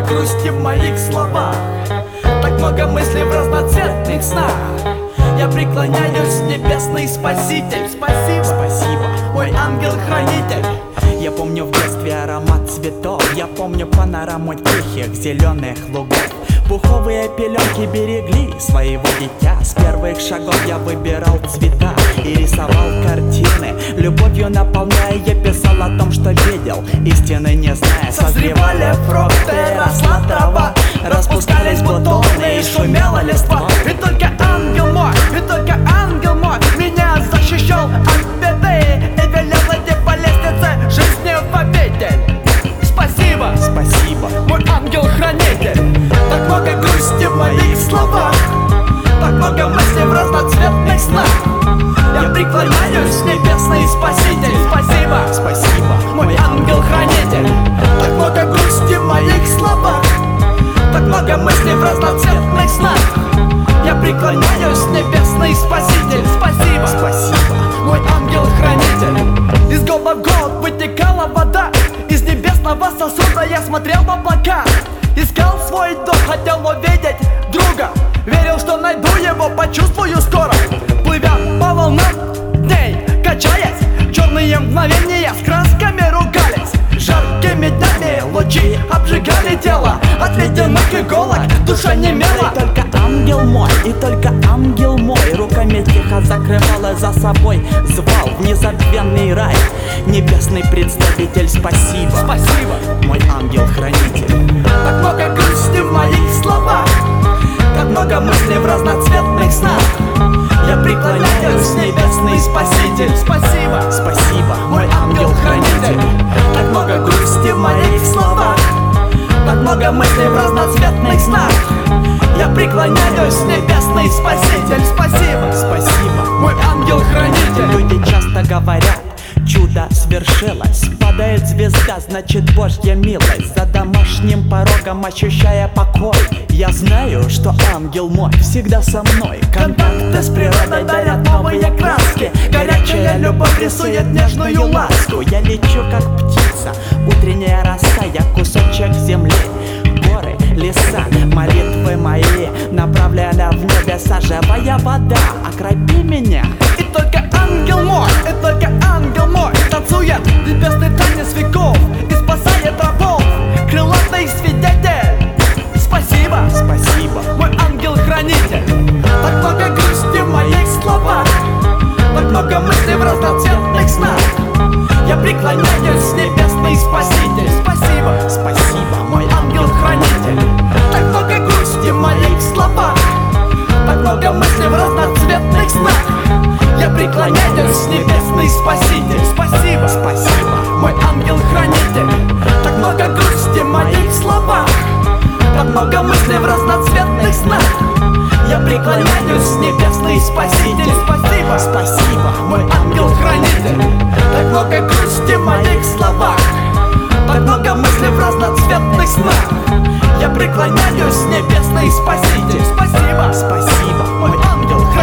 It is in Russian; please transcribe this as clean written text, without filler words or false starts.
грусти в моих словах, так много мыслей в разноцветных снах. Я преклоняюсь, небесный спаситель. Спасибо, спасибо, мой ангел-хранитель. Я помню в детстве аромат цветов, я помню панораму тихих зеленых лугов. Пуховые пеленки берегли своего дитя. С первых шагов я выбирал цвета и рисовал картины, любовью наполняя, я писал о том, что видел, истины не зная. Созревали фрукты, росла трава, распускались бутоны и шумела листва. И только ангел мой, меня защищал от беды и велел идти по лестнице жизни в обитель. Спасибо, спасибо, мой ангел-хранитель. Так много грусти в моих словах, так много мыслей в разноцветных снах. Я преклоняюсь, небесный спаситель. Спасибо, спасибо, мой ангел-хранитель. Так много грусти в моих словах, так много мыслей в разноцветных снах. Я преклоняюсь, небесный спаситель. Спасибо, спасибо, мой ангел-хрранитель. Из гола в год вытекала вода, из небесного сосуда я смотрел в облака. Искал свой дом, хотел увидеть друга, верил, что найду его, почувствую скоро. Плывя по волнам дней, качаясь, черные мгновения с красками ругались. Жаркими днями лучи обжигали тело, от ледяных иголок душа немела. И только ангел мой, и только ангел мой руками тихо закрывал и за собой звал в незабвенный рай. Небесный представитель, спасибо, спасибо, мой ангел-хранитель. Так много грусти в моих словах, так много мыслей в разноцветных снах. Я преклоняюсь, небесный спаситель. Спасибо, спасибо, мой ангел-хранитель. Так много грусти в моих словах, так много мыслей в разноцветных снах. Я преклоняюсь, небесный спаситель. Спасибо, спасибо, мой ангел-хранитель. Люди часто говорят, чудо свершилось, падает звезда, значит Божья милость. За домашним порогом ощущая покой, я знаю, что ангел мой всегда со мной. Контакты с природой дарят новые краски, горячая любовь рисует нежную ласку. Я лечу как птица, утренняя роса, я кусочек земли. Горы, леса, молитвы мои направляя в небеса. Живая вода, окропи меня. И только ангел мой, и только ангел мой танцует небесный танец веков и спасает рабов, крылатый свидетель. Спасибо, спасибо, мой ангел-хранитель. Так много грусти в моих словах, так много мыслей в разноцветных снах. Я преклоняюсь, небесный спаситель. Спасибо, спасибо, мой ангел-хранитель. Так много грусти в моих словах, так много мыслей в разноцветных снах. Я преклоняюсь, небесный спаситель. Спасибо, спасибо, мой ангел-хранитель. Так много грусти в моих словах, так много мыслей в разноцветных снах. Я преклоняюсь, небесный спаситель. Спасибо, спасибо, мой ангел-хранитель. Так много грусти в моих словах, так много мыслей в разноцветных снах. Я преклоняюсь, небесный спаситель. Спасибо, спасибо, мой ангел-хранитель.